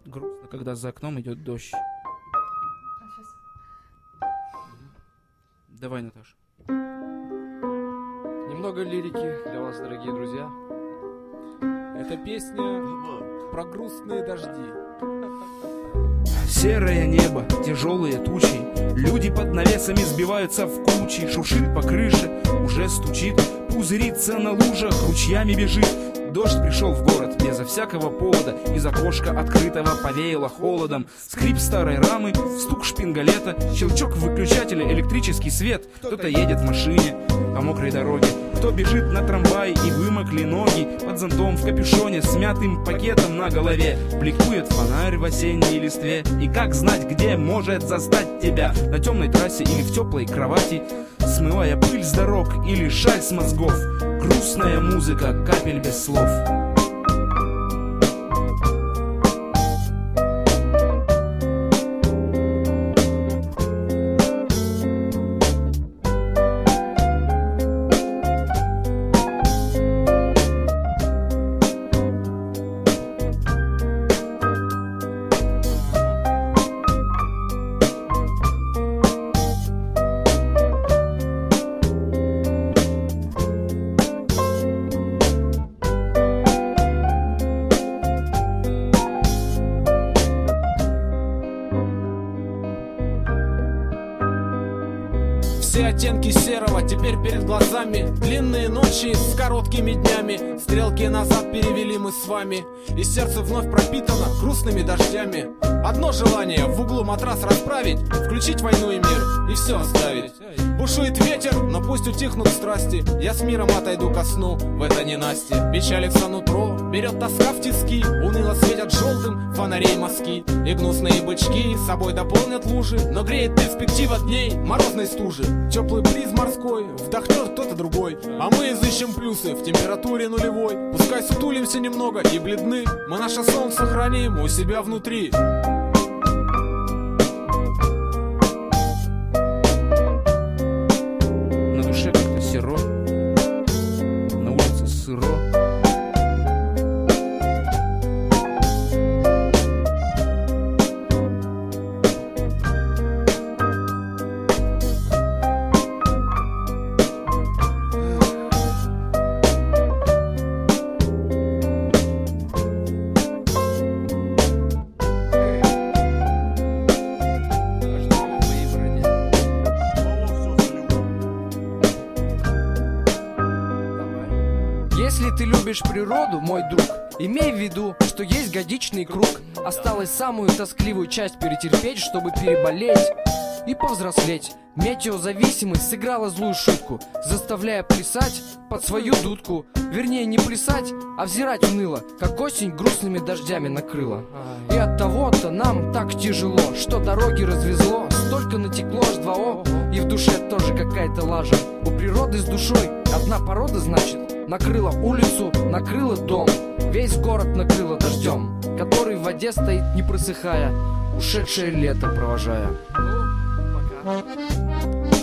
грустно, когда за окном идет дождь. Давай, Наташа. Немного лирики для вас, дорогие друзья. Это песня про грустные дожди. Серое небо, тяжелые тучи, люди под навесами сбиваются в кучи, шуршит по крыше, уже стучит, пузырится на лужах, ручьями бежит. Дождь пришел в город безо всякого повода, из окошка открытого повеяло холодом. Скрип старой рамы, стук шпингалета, щелчок выключателя, электрический свет. Кто-то едет в машине по мокрой дороге, кто бежит на трамвае и вымокли ноги. Под зонтом в капюшоне с мятым пакетом на голове бликует фонарь в осенней листве. И как знать, где может застать тебя, на темной трассе или в теплой кровати, смывая пыль с дорог или шаль с мозгов. Грустная музыка капель без слов. Все оттенки серого теперь перед глазами, длинные ночи с короткими днями, стрелки назад перевели мы с вами, и сердце вновь пропитано грустными дождями. Одно желание — в углу матрас расправить, включить «Войну и мир» и все оставить. Бушует ветер, но пусть утихнут страсти, я с миром отойду ко сну в это ненастье. Печали все нутро, берет тоска в тиски, уныло светят желтым фонарей мазки, и гнусные бычки собой дополнят лужи, но греет перспектива дней морозной стужи. Теплый бриз морской вдохнет кто-то другой, а мы изыщем плюсы в температуре нулевой. Пускай сутулимся немного и бледны, мы наше солнце храним у себя внутри. На душе как-то серо, на улице сыро. Если ты любишь природу, мой друг, имей в виду, что есть годичный круг. Осталось самую тоскливую часть перетерпеть, чтобы переболеть и повзрослеть. Метеозависимость сыграла злую шутку, заставляя плясать под свою дудку. Вернее, не плясать, а взирать уныло, как осень грустными дождями накрыла. И от того-то нам так тяжело, что дороги развезло, столько натекло аж 2О, и в душе тоже какая-то лажа. У природы с душой одна порода, значит, накрыла улицу, накрыла дом, весь город накрыла дождем, который в воде стоит не просыхая, ушедшее лето провожая. Пока.